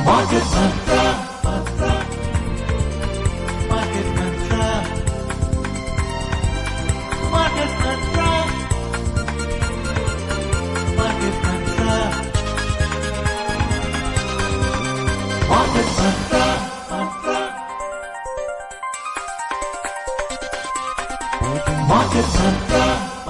Market Mantra. Market Mantra. Market Mantra. Market Mantra. Market Mantra. Market Mantra.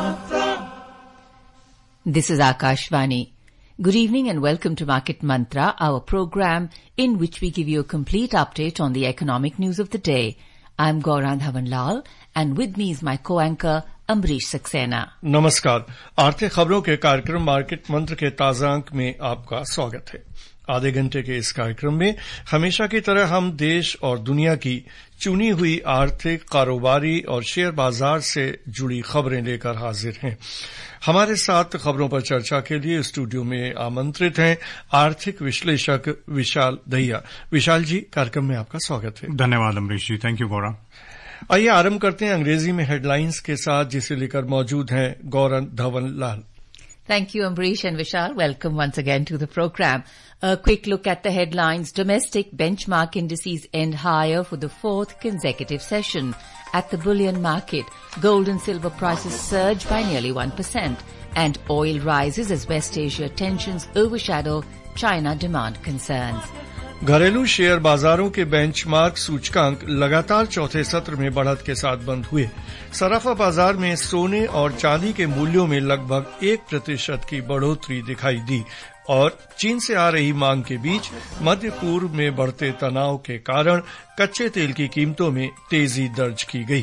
This is Akashvani. Good evening and welcome to Market Mantra, our program in which we give you a complete update on the economic news of the day. I'm Gaurang Dhawanlal and with me is my co-anchor Ambrish Saxena. नमस्कार। आर्थिक खबरों के कार्यक्रम market मंत्र के ताजा अंक में आपका स्वागत है। आधे घंटे के इस कार्यक्रम में हमेशा की तरह हम देश और दुनिया की चुनी हुई आर्थिक, कारोबारी और शेयर बाजार से जुड़ी खबरें लेकर हाजिर हैं। हमारे साथ खबरों पर चर्चा के लिए स्टूडियो में आमंत्रित हैं आर्थिक विश्लेषक विशाल दहिया। विशाल जी, कार्यक्रम में आपका स्वागत है। धन्यवाद अमरीश जी। Thank you Gaurav. आइए आरंभ करते हैं अंग्रेजी में हेडलाइंस के साथ, जिसे लेकर मौजूद हैं Gaurav Dhawanlal. Thank you, Ambrish and Vishal. Welcome once again to the program. A quick look at the headlines. Domestic benchmark indices end higher for the fourth consecutive session. At the bullion market, gold and silver prices surge by nearly 1%, and oil rises as West Asia tensions overshadow China demand concerns. घरेलू share बाजारों के benchmark सूचकांक लगातार चौथे सत्र में बढ़त के साथ बंद हुए। सराफा बाजार में सोने और चांदी के मूल्यों में लगभग 1% की बढ़ोतरी दिखाई दी और चीन से आ रही मांग के बीच मध्य पूर्व में बढ़ते तनाव के कारण कच्चे तेल की कीमतों में तेजी दर्ज की गई।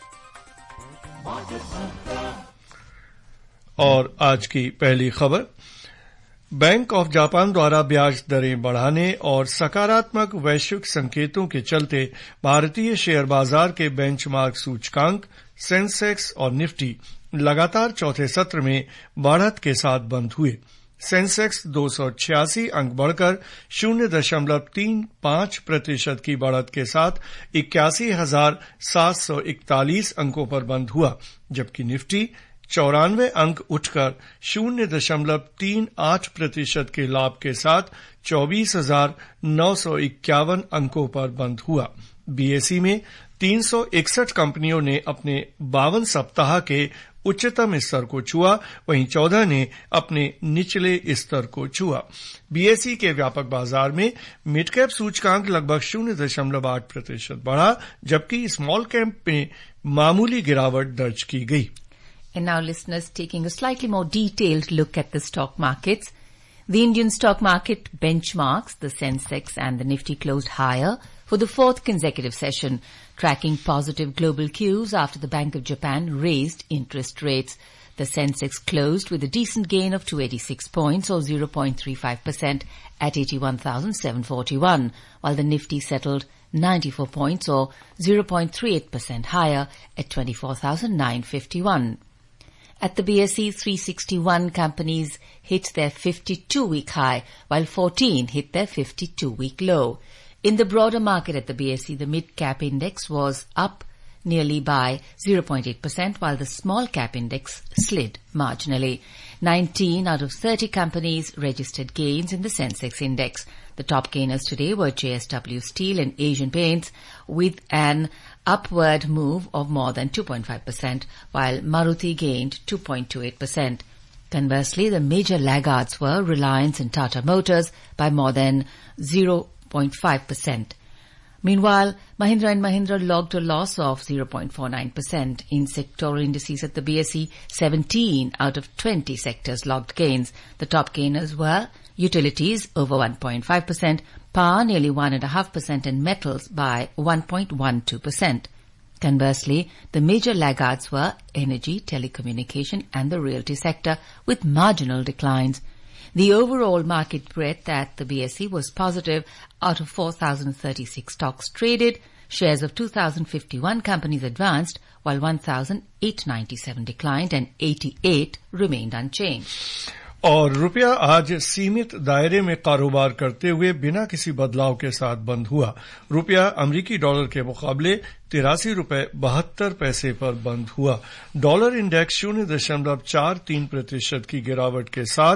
और आज की पहली खबर, बैंक ऑफ जापान द्वारा ब्याज दरें बढ़ाने और सकारात्मक वैश्विक संकेतों के चलते भारतीय शेयर बाजार के बेंचमार्क सूचकांक सेंसेक्स और निफ्टी लगातार चौथे सत्र में बढ़त के साथ बंद हुए। सेंसेक्स 286 अंक बढ़कर 0.35% की बढ़त के साथ 81,741 अंकों पर बंद हुआ, जबकि निफ्टी 94 अंक उठकर 0.38% के लाभ के साथ 24,951 अंकों पर बंद हुआ। बीएसई में 361 कंपनियों ने अपने 52 सप्ताह के उच्चतम स्तर को छुआ, वहीं 14 ने अपने निचले स्तर को छुआ। बीएसई के व्यापक बाजार में मिड कैप सूचकांक लगभग 0.8% बढ़ा, जबकि स्मॉल कैप में मामूली गिरावट दर्ज की गई। And now, listeners, taking a slightly more detailed look at the stock markets. The Indian stock market benchmarks, the Sensex and the Nifty, closed higher for the fourth consecutive session, tracking positive global cues after the Bank of Japan raised interest rates. The Sensex closed with a decent gain of 286 points or 0.35% at 81,741, while the Nifty settled 94 points or 0.38% higher at 24,951. At the BSE, 361 companies hit their 52-week high, while 14 hit their 52-week low. In the broader market at the BSE, the mid-cap index was up nearly by 0.8%, while the small-cap index slid marginally. 19 out of 30 companies registered gains in the Sensex index. The top gainers today were JSW Steel and Asian Paints, with an upward move of more than 2.5%, while Maruti gained 2.28%. Conversely, the major laggards were Reliance and Tata Motors by more than 0.5%. Meanwhile, Mahindra & Mahindra logged a loss of 0.49%. In sectoral indices at the BSE, 17 out of 20 sectors logged gains. The top gainers were utilities over 1.5%, power nearly 1.5%, and metals by 1.12%. Conversely, the major laggards were energy, telecommunication and the realty sector, with marginal declines. The overall market breadth at the BSE was positive. Out of 4,036 stocks traded, shares of 2,051 companies advanced, while 1,897 declined and 88 remained unchanged. और रुपया आज सीमित दायरे में कारोबार करते हुए बिना किसी बदलाव के साथ बंद हुआ। रुपया अमेरिकी डॉलर के मुकाबले 83 रुपये 72 पैसे पर बंद हुआ। डॉलर इंडेक्स 0.43% की गिरावट के साथ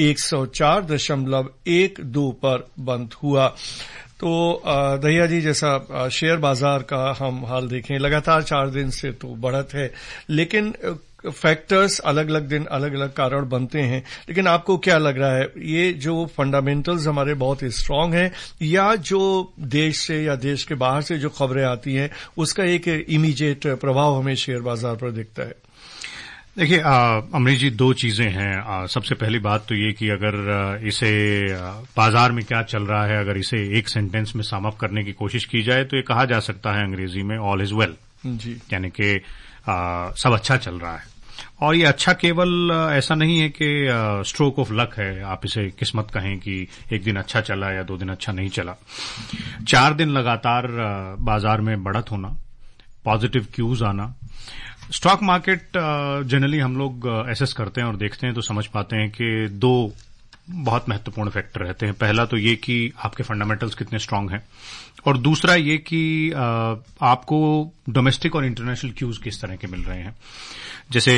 104.12 पर बंद हुआ। तो दहिया जी, जैसा शेयर बाजार का हम हाल देखें, लगातार 4 दिन से तो बढ़त है, लेकिन फैक्टर्स अलग अलग दिन अलग अलग कारण बनते हैं। लेकिन आपको क्या लग रहा है, ये जो फंडामेंटल्स हमारे बहुत स्ट्रांग हैं या जो देश से या देश के बाहर से जो खबरें आती हैं उसका एक इमीडिएट प्रभाव हमें शेयर बाजार पर दिखता है? देखिए अमरीश जी, 2 चीजें हैं। सबसे पहली बात तो ये कि अगर इसे बाजार में क्या चल रहा है, अगर इसे एक सेंटेंस में सम अप करने की कोशिश की जाए तो ये कहा जा सकता है अंग्रेजी में ऑल इज वेल जी, यानी कि सब अच्छा चल रहा है। और ये अच्छा केवल ऐसा नहीं है कि स्ट्रोक ऑफ लक है, आप इसे किस्मत कहें कि एक दिन अच्छा चला या 2 दिन अच्छा नहीं चला। 4 दिन लगातार बाजार में बढ़त होना, पॉजिटिव क्यूज आना। स्टॉक मार्केट जनरली हम लोग एसेस करते हैं और देखते हैं तो समझ पाते हैं कि 2 बहुत महत्वपूर्ण फैक्टर रहते हैं। पहला तो ये कि आपके फंडामेंटल्स कितने स्ट्रांग हैं, और दूसरा ये कि आपको डोमेस्टिक और इंटरनेशनल क्यूज किस तरह के मिल रहे हैं। जैसे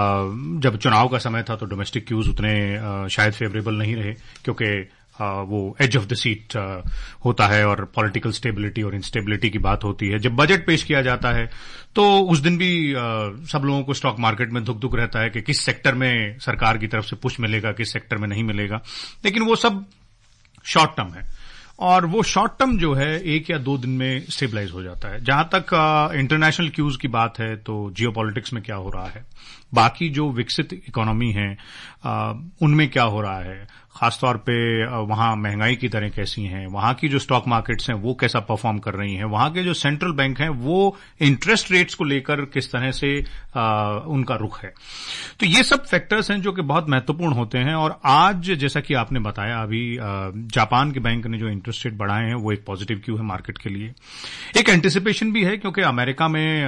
जब चुनाव का समय था तो डोमेस्टिक क्यूज उतने शायद फेवरेबल नहीं रहे, क्योंकि वो एज ऑफ द सीट होता है और पॉलिटिकल स्टेबिलिटी और इंस्टेबिलिटी की बात होती है। जब बजट पेश किया जाता है तो उस दिन भी सब लोगों को स्टॉक मार्केट में धुक रहता है कि किस सेक्टर में सरकार की तरफ से पुश मिलेगा, किस सेक्टर में नहीं मिलेगा। लेकिन वो सब शॉर्ट टर्म है, और वो शॉर्ट टर्म जो है 1 या 2 दिन में स्टेबलाइज हो जाता है। जहां तक इंटरनेशनल क्यूज की बात है तो जियोपॉलिटिक्स में क्या हो रहा है, बाकी जो विकसित इकोनॉमी है उनमें क्या हो रहा है, खासतौर पे वहां महंगाई की दरें कैसी हैं, वहां की जो स्टॉक मार्केट्स हैं वो कैसा परफॉर्म कर रही हैं, वहां के जो सेंट्रल बैंक हैं वो इंटरेस्ट रेट्स को लेकर किस तरह से उनका रुख है। तो ये सब फैक्टर्स हैं जो कि बहुत महत्वपूर्ण होते हैं। और आज जैसा कि आपने बताया, अभी जापान के बैंक ने जो इंटरेस्ट रेट बढ़ाए हैं वो एक पॉजिटिव क्यू है मार्केट के लिए। एक एंटिसिपेशन भी है, क्योंकि अमेरिका में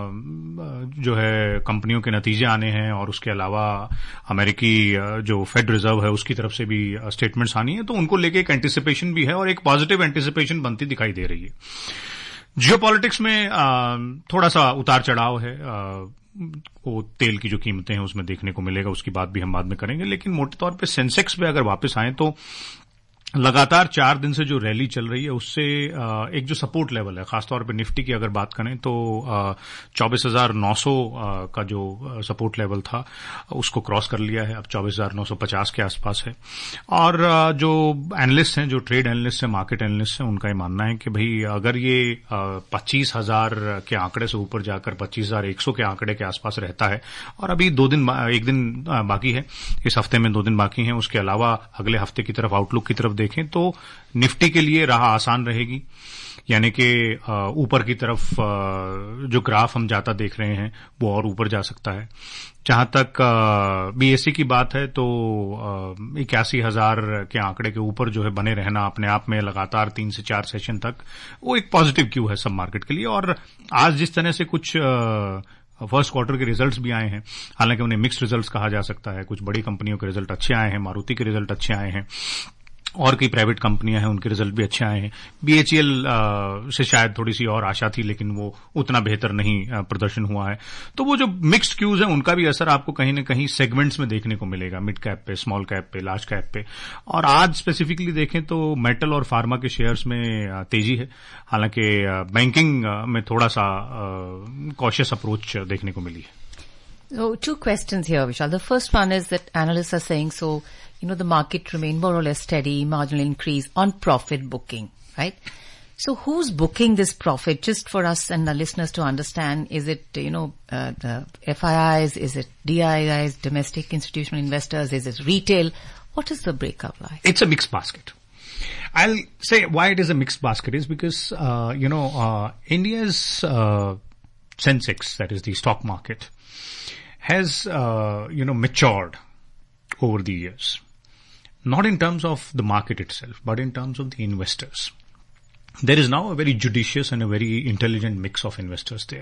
जो है कंपनियों के नतीजे आने हैं, और उसके अलावा अमेरिकी जो फेड रिजर्व है उसकी तरफ से भी स्टेटमेंट्स आनी है, तो उनको लेके एक एंटिसिपेशन भी है और एक पॉजिटिव एंटिसिपेशन बनती दिखाई दे रही है। जियोपॉलिटिक्स में थोड़ा सा उतार चढ़ाव है, वो तेल की जो कीमतें हैं उसमें देखने को मिलेगा, उसकी बात भी हम बाद में करेंगे। लेकिन मोटे तौर पे सेंसेक्स पे अगर वापस आए तो लगातार 4 दिन से जो रैली चल रही है उससे एक जो सपोर्ट लेवल है, खासतौर पे निफ्टी की अगर बात करें तो 24,900 का जो सपोर्ट लेवल था उसको क्रॉस कर लिया है, अब 24,950 के आसपास है। और जो एनालिस्ट हैं, जो ट्रेड एनालिस्ट हैं, मार्केट एनालिस्ट हैं, उनका ये मानना है कि भाई अगर ये 25,000 के आंकड़े से ऊपर जाकर 25,100 के आंकड़े के आसपास रहता है, और अभी 1 दिन बाकी है, इस हफ्ते में 2 दिन बाकी हैं, उसके अलावा अगले हफ्ते की तरफ आउटलुक की तरफ देखें तो निफ्टी के लिए राह आसान रहेगी, यानी कि ऊपर की तरफ जो ग्राफ हम जाता देख रहे हैं वो और ऊपर जा सकता है। जहां तक बीएसई की बात है तो 81,000 के आंकड़े के ऊपर जो है बने रहना अपने आप में लगातार 3 से 4 सेशन तक वो एक पॉजिटिव क्यू है सब मार्केट के लिए। और आज जिस तरह से कुछ फर्स्ट क्वार्टर के रिजल्ट्स भी आए हैं, हालांकि उन्हें मिक्स्ड रिजल्ट्स कहा जा सकता है, कुछ बड़ी कंपनियों के रिजल्ट अच्छे आए हैं, मारुति के रिजल्ट अच्छे आए हैं, और कई प्राइवेट कंपनियां हैं उनके रिजल्ट भी अच्छे आए हैं। बीएचईएल से शायद थोड़ी सी और आशा थी, लेकिन वो उतना बेहतर नहीं प्रदर्शन हुआ है। तो वो जो मिक्स्ड क्यूज है उनका भी असर आपको कहीं न कहीं सेगमेंट्स में देखने को मिलेगा, मिड कैप पे, स्मॉल कैप पे, लार्ज कैप पे। और आज स्पेसिफिकली देखें तो मेटल और फार्मा के शेयर्स में तेजी है, हालांकि बैंकिंग में थोड़ा सा कॉशियस अप्रोच देखने को मिली है। So 2 questions here, Vishal. The first one is that analysts are saying, the market remained more or less steady, marginal increase on profit booking, right? So who's booking this profit? Just for us and the listeners to understand, is it, the FIIs, is it DIIs, domestic institutional investors, is it retail? What is the breakup like? It's a mixed basket. I'll say why it is a mixed basket is because, India's Sensex, that is the stock market, has, matured over the years. Not in terms of the market itself, but in terms of the investors. There is now a very judicious and a very intelligent mix of investors there.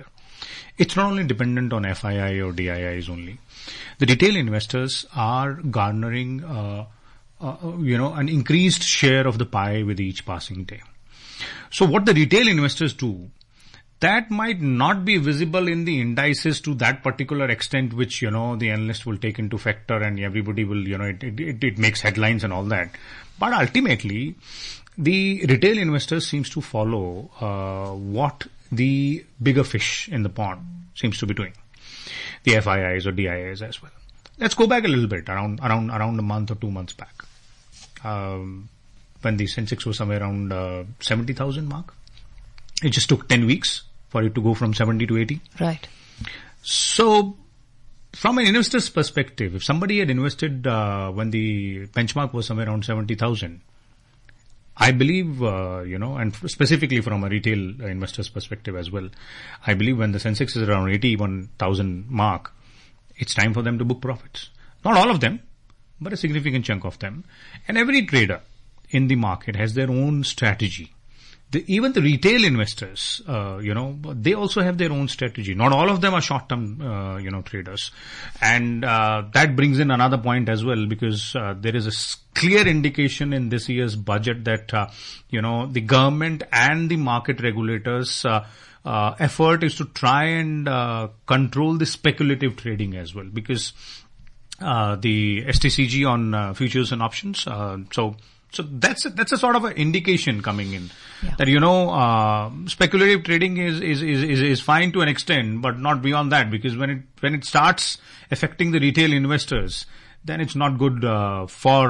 it's not only dependent on FII or DIIs only. The retail investors are garnering, an increased share of the pie with each passing day. So what the retail investors do, that might not be visible in the indices to that particular extent, which, the analyst will take into factor and everybody will, it makes headlines and all that. But ultimately, the retail investors seems to follow, what the bigger fish in the pond seems to be doing. The FIIs or DIIs as well. Let's go back a little bit, around a month or 2 months back. When the Sensex was somewhere around 70,000 mark. It just took 10 weeks for it to go from 70 to 80. Right. So, from an investor's perspective, if somebody had invested when the benchmark was somewhere around 70,000, I believe, and specifically from a retail investor's perspective as well, I believe when the Sensex is around 81,000 mark, it's time for them to book profits. Not all of them, but a significant chunk of them. And every trader in the market has their own strategy. Even the retail investors, they also have their own strategy. Not all of them are short-term, traders. And that brings in another point as well, because there is a clear indication in this year's budget that, the government and the market regulators' effort is to try and control the speculative trading as well, because the STCG on futures and options, so that's a sort of an indication coming in that, speculative trading is fine to an extent, but not beyond that, because when it starts affecting the retail investors, then it's not good for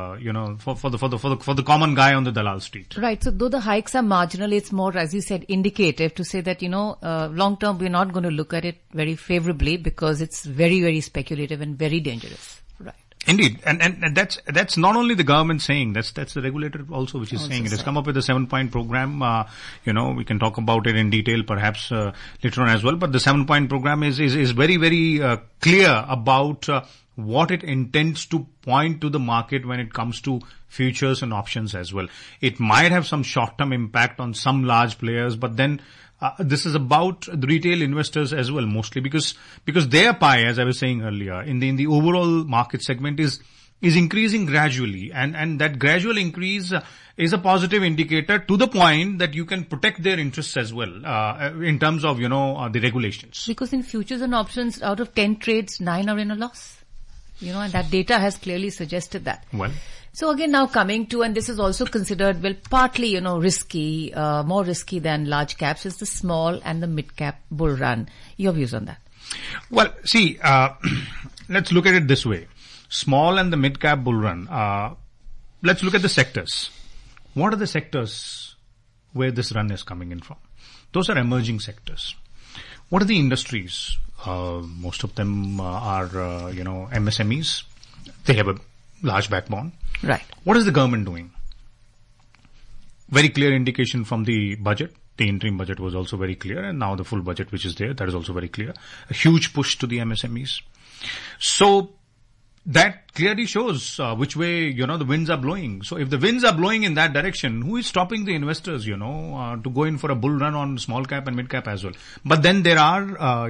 the common guy on the Dalal street. Right. So though the hikes are marginal, it's more, as you said, indicative to say that, long term we're not going to look at it very favorably because it's very, very speculative and very dangerous. Right. Indeed. And that's not only the government saying, that's the regulator also which is saying. It has come up with a 7-point program. We can talk about it in detail perhaps later on as well, but the 7-point program is very, very clear about what it intends to point to the market when it comes to futures and options as well. It might have some short-term impact on some large players, but then this is about the retail investors as well, mostly because their pie, as I was saying earlier, in the overall market segment is increasing gradually, and that gradual increase is a positive indicator to the point that you can protect their interests as well in terms of the regulations. Because in futures and options, out of 10 trades, 9 are in a loss. And that data has clearly suggested that. Well, so again, now coming to, and this is also considered, partly, risky, more risky than large caps, is the small and the mid-cap bull run. Your views on that? Well, see, let's look at it this way. Small and the mid-cap bull run. Let's look at the sectors. What are the sectors where this run is coming in from? Those are emerging sectors. What are the industries? Most of them are, MSMEs. They have a large backbone. Right. What is the government doing? Very clear indication from the budget. The interim budget was also very clear, and now the full budget which is there, that is also very clear. A huge push to the MSMEs. So that clearly shows which way, the winds are blowing. So if the winds are blowing in that direction, who is stopping the investors, to go in for a bull run on small cap and mid cap as well? But then there are,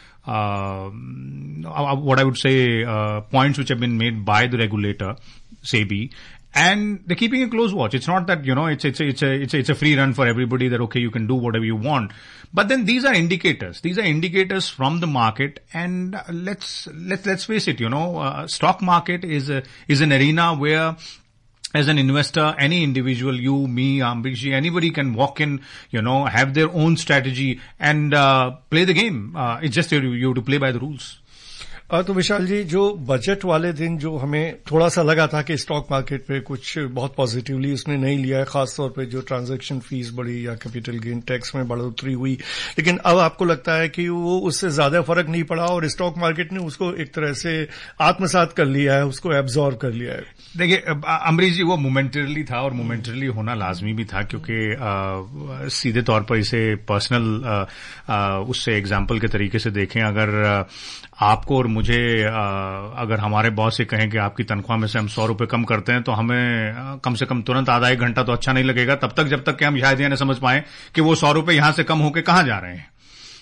what I would say, points which have been made by the regulator, SEBI, and they're keeping a close watch. It's not that, it's a free run for everybody that, okay, you can do whatever you want. But then these are indicators. These are indicators from the market, and let's face it, stock market is an arena where, as an investor, any individual, you, me, Ambrish, anybody can walk in, have their own strategy and play the game. It's just you have to play by the rules. तो विशाल जी, जो budget वाले दिन जो हमें थोड़ा सा लगा था कि स्टॉक मार्केट पे कुछ बहुत पॉजिटिवली उसने नहीं लिया है, खासतौर पे जो ट्रांजैक्शन फीस बढ़ी या कैपिटल गेन टैक्स में बढ़ोतरी हुई, लेकिन अब आपको लगता है कि वो उससे ज्यादा फर्क नहीं पड़ा और स्टॉक मार्केट ने उसको एक तरह से आत्मसात कर लिया है, उसको एब्जॉर्ब कर लिया है? देखिए अमरीश जी, वो मोमेंटरली था और मोमेंटरली होना लाजमी भी था, क्योंकि सीधे तौर पर इसे पर्सनल उससे एग्जाम्पल के तरीके से देखें, अगर आपको और मुझे अगर हमारे बॉस ये कहें कि आपकी तनख्वाह में से हम 100 रुपए कम करते हैं, तो हमें कम से कम तुरंत आधा एक घंटा तो अच्छा नहीं लगेगा, तब तक जब तक कि हम शायद ये न समझ पाएं कि वो 100 रुपए यहां से कम होके कहां जा रहे हैं.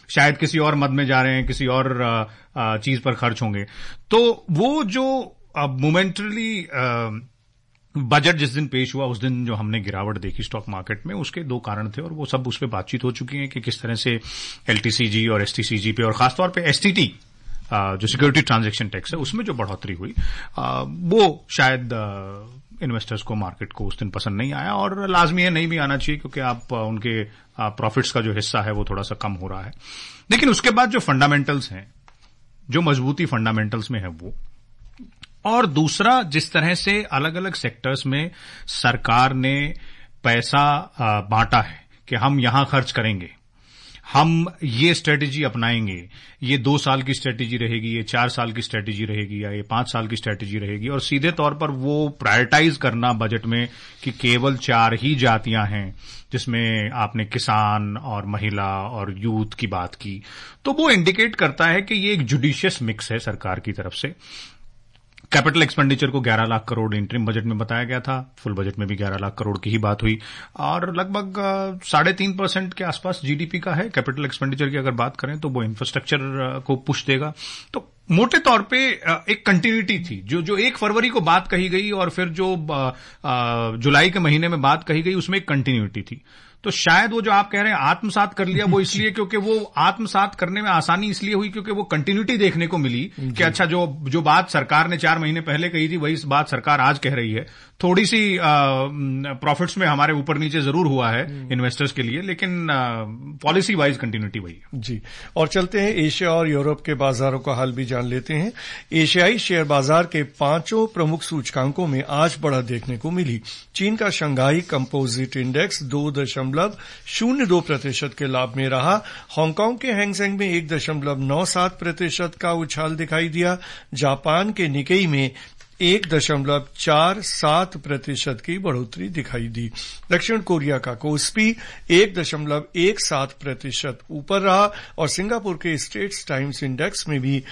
शायद किसी और मद में जा रहे हैं, किसी और चीज पर खर्च होंगे। तो वो जो मोमेंटरली बजट जिस दिन पेश हुआ उस दिन जो हमने गिरावट देखी स्टॉक मार्केट में, उसके दो कारण थे और वो सब उस पर बातचीत हो चुकी है कि किस तरह से एलटीसीजी और एसटीसीजी पे और खासतौर पे एसटीटी जो सिक्योरिटी ट्रांजैक्शन टैक्स है उसमें जो बढ़ोतरी हुई वो शायद इन्वेस्टर्स को, मार्केट को उस दिन पसंद नहीं आया, और लाजमी है नहीं भी आना चाहिए क्योंकि आप उनके प्रॉफिट्स का जो हिस्सा है वो थोड़ा सा कम हो रहा है। लेकिन उसके बाद जो फंडामेंटल्स हैं, जो मजबूती फंडामेंटल्स में है वो, और दूसरा जिस तरह से अलग अलग सेक्टर्स में सरकार ने पैसा बांटा है कि हम यहां खर्च करेंगे, हम ये स्ट्रेटेजी अपनाएंगे, ये 2 साल की स्ट्रेटेजी रहेगी, ये 4 साल की स्ट्रेटेजी रहेगी, या ये 5 साल की स्ट्रेटेजी रहेगी, और सीधे तौर पर वो प्रायोरिटाइज करना बजट में कि केवल 4 ही जातियां हैं, जिसमें आपने किसान और महिला और यूथ की बात की, तो वो इंडिकेट करता है कि ये एक जुडिशियस मिक्स है सरकार की तरफ से। कैपिटल एक्सपेंडिचर को 11 लाख करोड़ इंटरिम बजट में बताया गया था, फुल बजट में भी 11 लाख करोड़ की ही बात हुई, और लगभग 3.5% के आसपास जीडीपी का है कैपिटल एक्सपेंडिचर की अगर बात करें तो वो इंफ्रास्ट्रक्चर को पुश देगा। तो मोटे तौर पे एक कंटिन्यूटी थी, जो 1 फरवरी को बात कही गई और फिर जो जुलाई के महीने में बात कही गई उसमें एक कंटिन्यूटी थी। तो शायद वो जो आप कह रहे हैं आत्मसात कर लिया, वो इसलिए क्योंकि वो आत्मसात करने में आसानी इसलिए हुई क्योंकि वो कंटिन्यूटी देखने को मिली कि अच्छा जो बात सरकार ने 4 महीने पहले कही थी वही बात सरकार आज कह रही है। थोड़ी सी प्रॉफिट्स में हमारे ऊपर नीचे जरूर हुआ है इन्वेस्टर्स के लिए, लेकिन पॉलिसी वाइज कंटिन्यूटी वही है जी। और चलते हैं एशिया और यूरोप के बाजारों का हाल भी जान लेते हैं। एशियाई शेयर बाजार के 5 प्रमुख सूचकांकों में आज बढ़त देखने को मिली। चीन का शंघाई कंपोजिट इंडेक्स 2.02% के लाभ में रहा। हांगकांग के हैंगसेंग में 1.97% का उछाल दिखाई दिया। जापान के निकेई में 1.47% की बढ़ोतरी दिखाई दी। दक्षिण कोरिया का कोस्पी 1.17% ऊपर रहा और सिंगापुर के स्टेट्स टाइम्स इंडेक्स में भी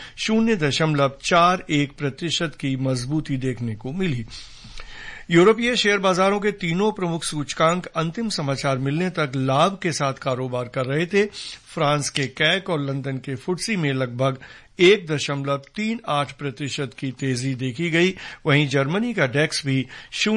0.41% की मजबूती देखने को मिली। यूरोपीय शेयर बाजारों के तीनों प्रमुख सूचकांक अंतिम समाचार मिलने तक लाभ के साथ कारोबार कर रहे थे। फ्रांस के कैक और लंदन के फुट्सी में लगभग 1.38% की तेजी देखी गई। वहीं जर्मनी का डेक्स भी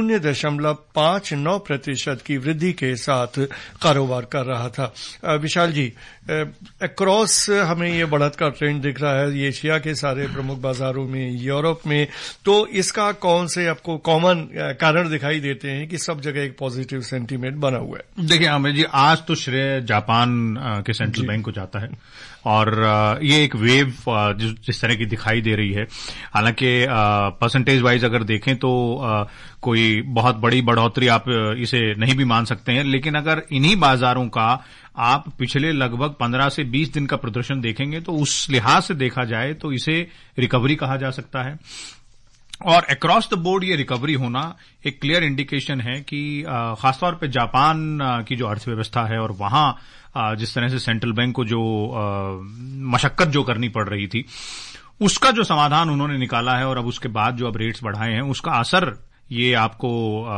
0.59% की वृद्धि के साथ कारोबार कर रहा था। विशाल जी, अक्रॉस हमें ये बढ़त का ट्रेंड दिख रहा है एशिया के सारे प्रमुख बाजारों में, यूरोप में, तो इसका कौन से आपको कॉमन कारण दिखाई देते हैं कि सब जगह एक पॉजिटिव सेंटीमेंट बना हुआ है? देखिए आमिर जी, आज तो श्रेय जापान के सेंट्रल बैंक को जाता है और ये एक वेव जिस तरह की दिखाई दे रही है। हालांकि परसेंटेज वाइज अगर देखें तो कोई बहुत बड़ी बढ़ोतरी आप इसे नहीं भी मान सकते हैं, लेकिन अगर इन्हीं बाजारों का आप पिछले लगभग 15 से 20 दिन का प्रदर्शन देखेंगे तो उस लिहाज से देखा जाए तो इसे रिकवरी कहा जा सकता है। और अक्रॉस द बोर्ड ये रिकवरी होना एक क्लियर इंडिकेशन है कि खासतौर पे जापान की जो अर्थव्यवस्था है और वहां जिस तरह से सेंट्रल बैंक को जो मशक्कत जो करनी पड़ रही थी उसका जो समाधान उन्होंने निकाला है, और अब उसके बाद जो अब रेट्स बढ़ाए हैं उसका असर ये आपको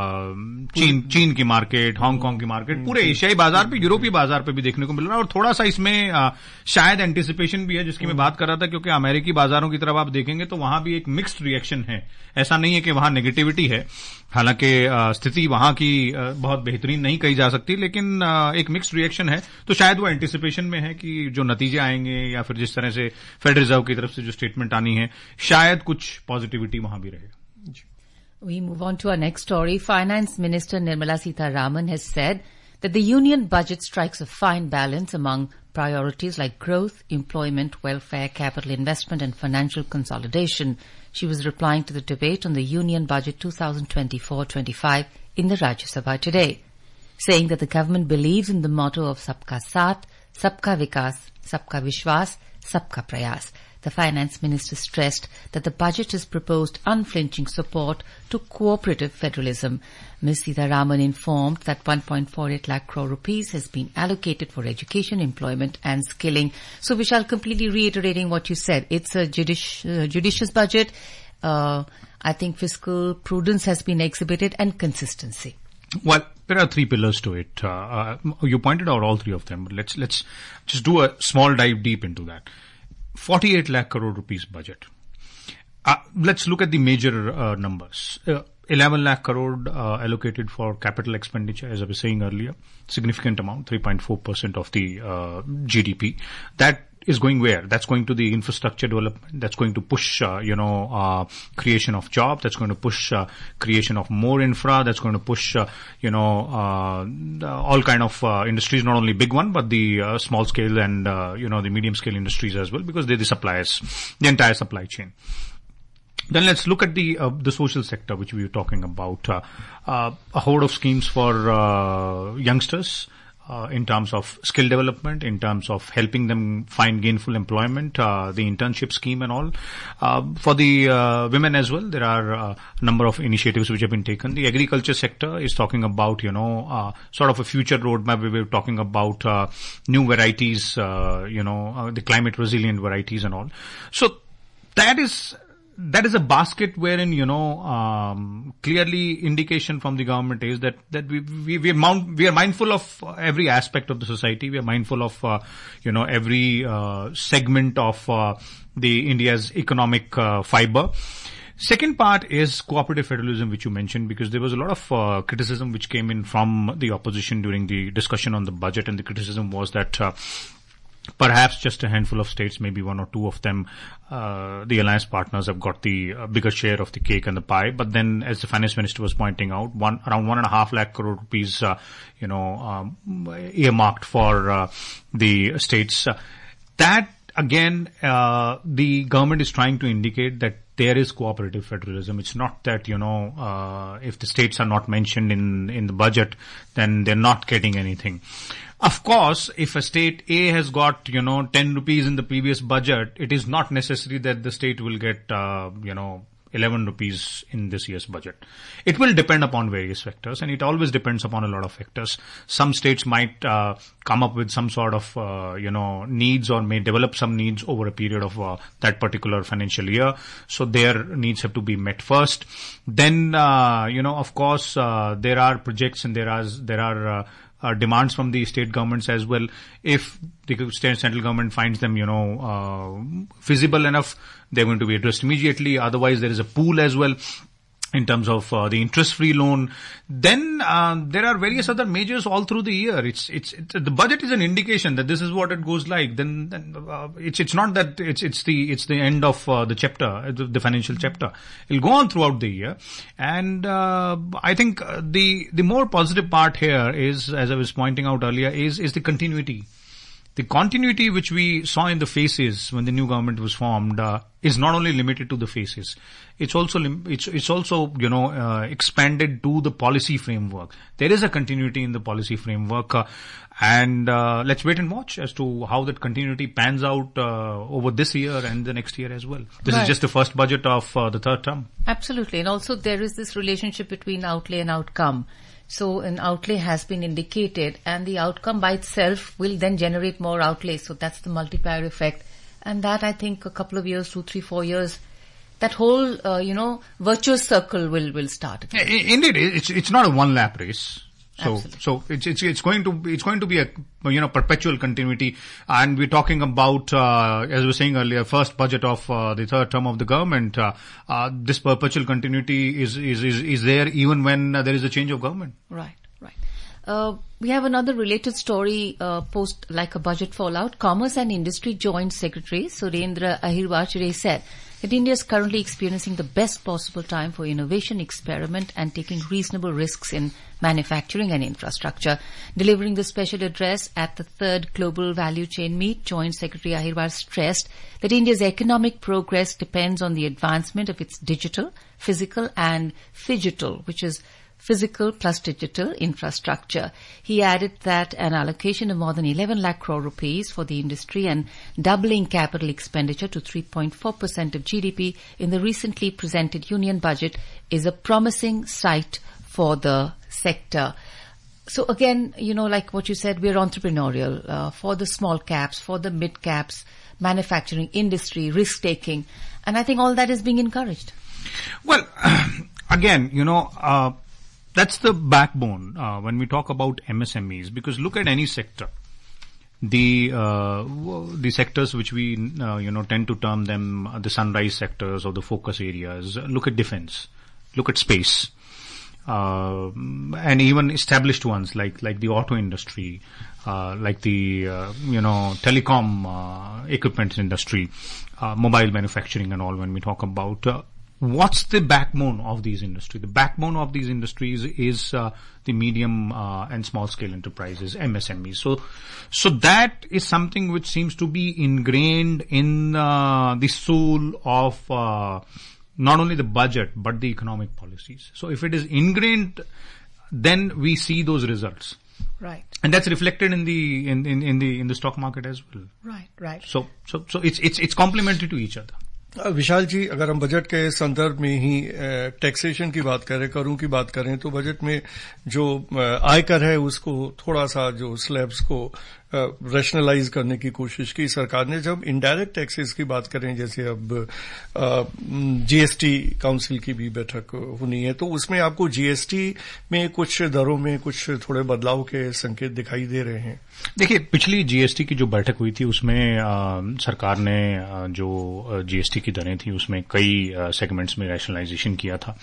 चीन की मार्केट, हांगकांग की मार्केट, पूरे एशियाई बाजार पे, यूरोपीय बाजार पे भी देखने को मिल रहा है। और थोड़ा सा इसमें शायद एंटिसिपेशन भी है जिसकी मैं बात कर रहा था, क्योंकि अमेरिकी बाजारों की तरफ आप देखेंगे तो वहां भी एक मिक्स्ड रिएक्शन है। ऐसा नहीं है कि वहां नेगेटिविटी है, हालांकि स्थिति वहां की बहुत बेहतरीन नहीं कही जा सकती, लेकिन एक मिक्स्ड रिएक्शन है। तो शायद वो एंटिसिपेशन में है कि जो नतीजे आएंगे या फिर जिस तरह से फेडरल रिजर्व की तरफ से जो स्टेटमेंट आनी है शायद कुछ पॉजिटिविटी वहां भी रहेगा। We move on to our next story. Finance Minister Nirmala Sitharaman has said that the union budget strikes a fine balance among priorities like growth, employment, welfare, capital investment and financial consolidation. She was replying to the debate on the Union Budget 2024-25 in the Rajya Sabha today, saying that the government believes in the motto of Sabka Saath, Sabka Vikas, Sabka Vishwas, Sabka Prayas. The finance minister stressed that the budget has proposed unflinching support to cooperative federalism. Ms. Sitharaman informed that 1.48 lakh crore rupees has been allocated for education, employment and skilling. So Vishal, completely reiterating what you said, it's a judicious budget. I think fiscal prudence has been exhibited and consistency. Well, there are three pillars to it. You pointed out all three of them, but let's just do a small dive deep into that. 48 lakh crore rupees budget. Let's look at the major numbers. 11 lakh crore allocated for capital expenditure, as I was saying earlier. Significant amount, 3.4% of the GDP. That is going where? That's going to the infrastructure development. That's going to push, creation of jobs. That's going to push creation of more infra. That's going to push, all kind of industries, not only big one, but the small scale and, the medium scale industries as well, because they're the suppliers, the entire supply chain. Then let's look at the social sector, which we were talking about. A horde of schemes for youngsters in terms of skill development, in terms of helping them find gainful employment, the internship scheme and all. For the women as well, there are a number of initiatives which have been taken. The agriculture sector is talking about, sort of a future roadmap. We were talking about new varieties, the climate resilient varieties and all. So that is a basket wherein, clearly indication from the government is that we are mindful of every aspect of the society. We are mindful of, every segment of the India's economic fiber. Second part is cooperative federalism, which you mentioned, because there was a lot of criticism which came in from the opposition during the discussion on the budget, and the criticism was that perhaps just a handful of states, maybe one or two of them, the alliance partners have got the bigger share of the cake and the pie. But then, as the finance minister was pointing out, around 1.5 lakh crore rupees, earmarked for the states. That again, the government is trying to indicate that there is cooperative federalism. It's not that, if the states are not mentioned in the budget, then they're not getting anything. Of course, if a state A has got, 10 rupees in the previous budget, it is not necessary that the state will get, 11 rupees in this year's budget. It will depend upon various factors, and it always depends upon a lot of factors. Some states might come up with some sort of, needs, or may develop some needs over a period of that particular financial year. So their needs have to be met first. Then, of course, there are projects and there are demands from the state governments as well. If the central government finds them, feasible enough, they're going to be addressed immediately. Otherwise, there is a pool as well in terms of the interest-free loan. Then there are various other measures all through the year. It's the budget is an indication that this is what it goes like. Then it's not that it's the end of the chapter, the financial chapter. It'll go on throughout the year, and I think the more positive part here is, as I was pointing out earlier, is the continuity. The continuity which we saw in the faces when the new government was formed is not only limited to the faces. It's also expanded to the policy framework. There is a continuity in the policy framework, and let's wait and watch as to how that continuity pans out over this year and the next year as well. This is just the first budget of the third term. Absolutely, and also there is this relationship between outlay and outcome. So an outlay has been indicated, and the outcome by itself will then generate more outlay. So that's the multiplier effect. And that, I think, a couple of years, 2, 3, 4 years, that whole, virtuous circle will start. Indeed, it's not a one lap race. So it's going to be a perpetual continuity, and we're talking about, as we were saying earlier, first budget of the third term of the government. This perpetual continuity is there even when there is a change of government. Right. We have another related story post like a budget fallout. Commerce and Industry Joint Secretary Surendra Ahirwachare said that India is currently experiencing the best possible time for innovation, experiment, and taking reasonable risks in manufacturing and infrastructure. Delivering the special address at the third Global Value Chain Meet, Joint Secretary Ahirwar stressed that India's economic progress depends on the advancement of its digital, physical, and phygital, which is physical plus digital infrastructure. He added that an allocation of more than 11 lakh crore rupees for the industry and doubling capital expenditure to 3.4% of GDP in the recently presented union budget is a promising sight for the sector. So again, like what you said, we're entrepreneurial for the small caps, for the mid caps, manufacturing, industry, risk taking, and I think all that is being encouraged. Well, again, That's the backbone when we talk about MSMEs, because look at any sector. The sectors which we tend to term them the sunrise sectors or the focus areas. Look at defense, look at space, and even established ones like the auto industry, like the telecom equipment industry, mobile manufacturing and all. When we talk about what's the backbone of these industries? The backbone of these industries is the medium and small scale enterprises, MSMEs. So that is something which seems to be ingrained in the soul of not only the budget but the economic policies. So if it is ingrained, then we see those results. Right. And that's reflected in the stock market as well. Right. So it's complementary to each other. विशाल जी, अगर हम budget के संदर्भ में ही taxation की बात करें, करों की बात करें, तो बजट में जो आयकर है उसको थोड़ा सा जो स्लैब्स को रैशनलाइज करने की कोशिश की सरकार ने. जब इनडायरेक्ट टैक्सेस की बात करें, जैसे अब जीएसटी काउंसिल की भी बैठक होनी है, तो उसमें आपको जीएसटी में कुछ दरों में कुछ थोड़े बदलाव के संकेत दिखाई दे रहे हैं. देखिए, पिछली जीएसटी की जो बैठक हुई थी उसमें सरकार ने जो जीएसटी की दरें थी उसमें कई सेगमेंट्स में रैशनलाइजेशन किया था.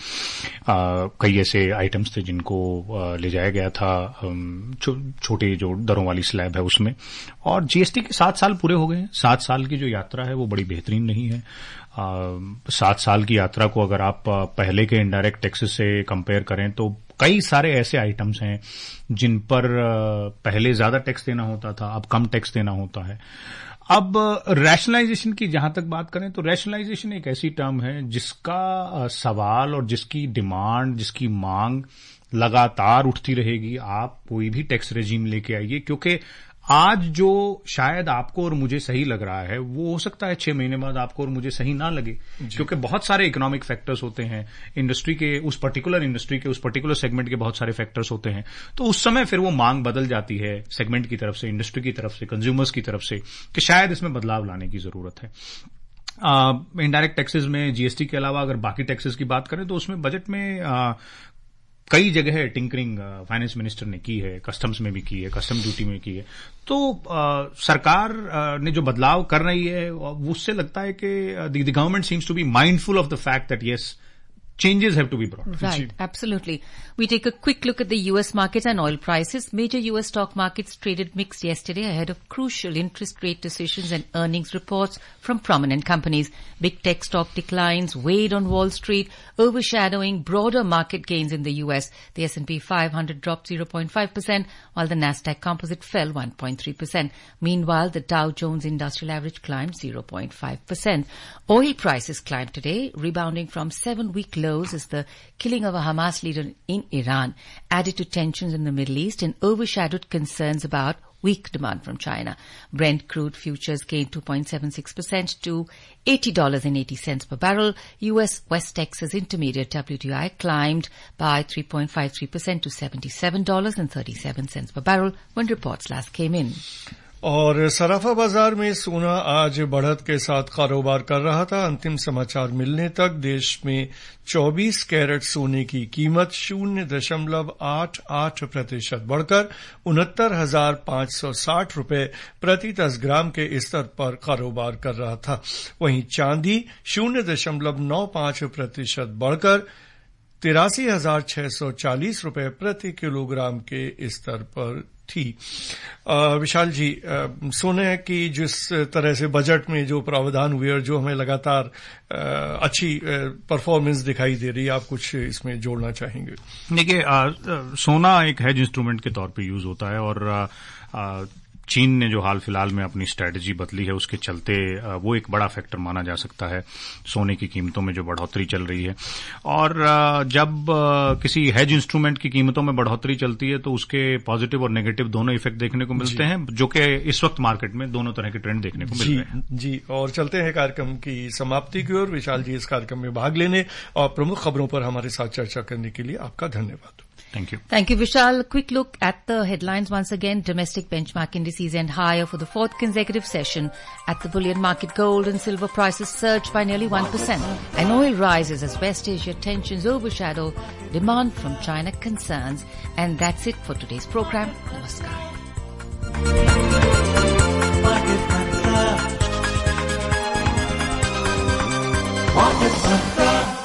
कई ऐसे आइटम्स थे जिनको ले जाया गया था छोटे जो दरों वाली स्लैब है उसमें. और जीएसटी के 7 साल पूरे हो गए हैं. 7 साल की जो यात्रा है वो बड़ी बेहतरीन नहीं है. 7 साल की यात्रा को अगर आप पहले के इनडायरेक्ट टैक्सेस से कंपेयर करें तो कई सारे ऐसे आइटम्स हैं जिन पर पहले ज्यादा टैक्स देना होता था, अब कम टैक्स देना होता है. अब रैशनलाइजेशन की जहां तक बात करें तो रैशनलाइजेशन एक ऐसी टर्म है जिसका सवाल और जिसकी डिमांड, जिसकी मांग लगातार उठती रहेगी. आप कोई भी टैक्स रेजिम लेके आइए, क्योंकि आज जो शायद आपको और मुझे सही लग रहा है वो हो सकता है 6 महीने बाद आपको और मुझे सही ना लगे, क्योंकि बहुत सारे इकोनॉमिक फैक्टर्स होते हैं इंडस्ट्री के, उस पर्टिकुलर इंडस्ट्री के, उस पर्टिकुलर सेगमेंट के बहुत सारे फैक्टर्स होते हैं. तो उस समय फिर वो मांग बदल जाती है सेगमेंट की तरफ से, इंडस्ट्री की तरफ से, कंज्यूमर्स की तरफ से, कि शायद इसमें बदलाव लाने की जरूरत है. इनडायरेक्ट टैक्सेस में जीएसटी के अलावा अगर बाकी टैक्सेस की बात करें तो उसमें बजट में कई जगह है टिंकरिंग फाइनेंस मिनिस्टर ने की है, कस्टम्स में भी की है, कस्टम ड्यूटी में की है. तो सरकार ने जो बदलाव कर रही है उससे लगता है कि the government seems to be mindful of the fact that yes, changes have to be brought. Right, absolutely. We take a quick look at the U.S. markets and oil prices. Major U.S. stock markets traded mixed yesterday ahead of crucial interest rate decisions and earnings reports from prominent companies. Big tech stock declines weighed on Wall Street, overshadowing broader market gains in the U.S. The S&P 500 dropped 0.5%, while the Nasdaq Composite fell 1.3%. Meanwhile, the Dow Jones Industrial Average climbed 0.5%. Oil prices climbed today, rebounding from 7-week lows as the killing of a Hamas leader in Iran added to tensions in the Middle East and overshadowed concerns about weak demand from China. Brent crude futures gained 2.76% to $80.80 per barrel. U.S. West Texas Intermediate WTI climbed by 3.53% to $77.37 per barrel when reports last came in. और सराफा बाजार में सोना आज बढ़त के साथ कारोबार कर रहा था. अंतिम समाचार मिलने तक देश में 24 कैरेट सोने की कीमत 0.88% बढ़कर 69,560 रुपए प्रति 10 ग्राम के स्तर पर कारोबार कर रहा था. वहीं चांदी 0.95% बढ़कर 83,640 रुपए प्रति किलोग्राम के स्तर पर थी. विशाल जी, सोने की जिस तरह से बजट में जो प्रावधान हुए और जो हमें लगातार अच्छी परफॉर्मेंस दिखाई दे रही है, आप कुछ इसमें जोड़ना चाहेंगे? देखिए, सोना एक हेज इंस्ट्रूमेंट के तौर पे यूज होता है और चीन ने जो हाल फिलहाल में अपनी स्ट्रेटजी बदली है उसके चलते वो एक बड़ा फैक्टर माना जा सकता है सोने की कीमतों में जो बढ़ोतरी चल रही है. और जब किसी हेज इंस्ट्रूमेंट की कीमतों में बढ़ोतरी चलती है तो उसके पॉजिटिव और नेगेटिव दोनों इफेक्ट देखने को मिलते हैं, जो कि इस वक्त मार्केट में दोनों तरह के ट्रेंड देखने को मिल रहे हैं. जी, और चलते हैं कार्यक्रम की समाप्ति की ओर. विशाल जी, इस कार्यक्रम में भाग लेने और प्रमुख खबरों पर हमारे साथ चर्चा करने के लिए आपका धन्यवाद. Thank you. Thank you, Vishal. A quick look at the headlines once again. Domestic benchmark indices end higher for the fourth consecutive session. At the bullion market, gold and silver prices surged by nearly 1%. And oil rises as West Asia tensions overshadow demand from China concerns. And that's it for today's program. Namaskar. Market Mantra.